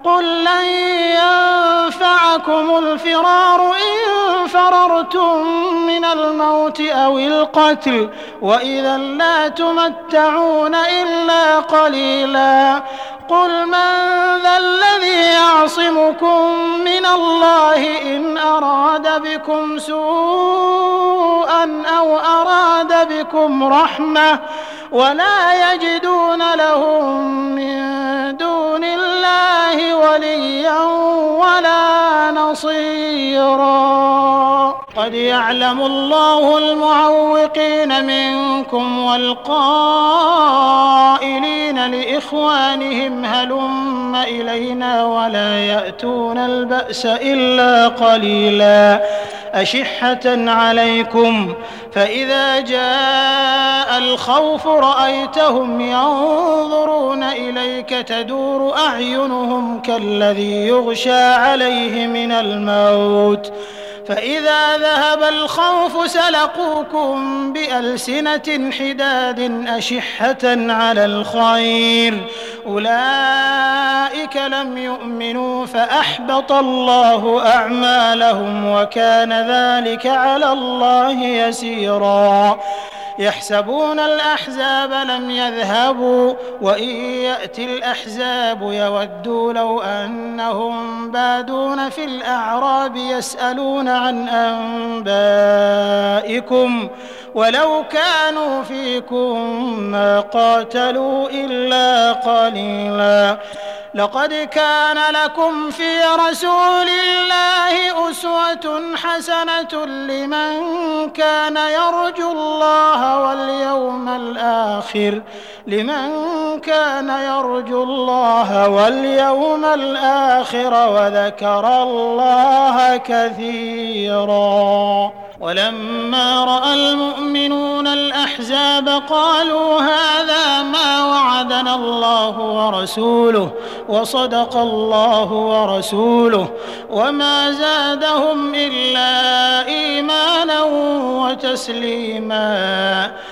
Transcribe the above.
قل لن ينفعكم الفرار إن فررتم من الموت أو القتل وإذا لا تمتعون إلا قليلا قل من ذا الذي يعصمكم من الله إن أراد بكم سوءا أو أراد بكم رحمة ولا يجدون لهم من دون الله وليا ولا نصيرا قد يعلم الله المعوقين منكم والقائلين لإخوانهم هلم إلينا ولا يأتون البأس إلا قليلا أشحة عليكم فإذا جاء الخوف رأيتهم ينظرون إليك تدور أعينهم كالذي يغشى عليه من الموت فإذا ذهب الخوف سلقوكم بألسنة حداد أشحة على الخير أولئك لم يؤمنوا فأحبط الله أعمالهم وكان ذلك على الله يسيرا يحسبون الأحزاب لم يذهبوا وإن يأتي الأحزاب يودوا لو أنهم بادون في الأعراب يسألون عن أنبائكم ولو كانوا فيكم ما قاتلوا إلا قليلا لقد كان لكم في رسول الله أسوة حسنة لمن كان يرجو الله واليوم الآخر وذكر الله كثيرا ولما رأى المؤمنون الأحزاب قالوا هذا ما وعدنا الله ورسوله وصدق الله ورسوله وما زادهم إلا إيمانا وتسليما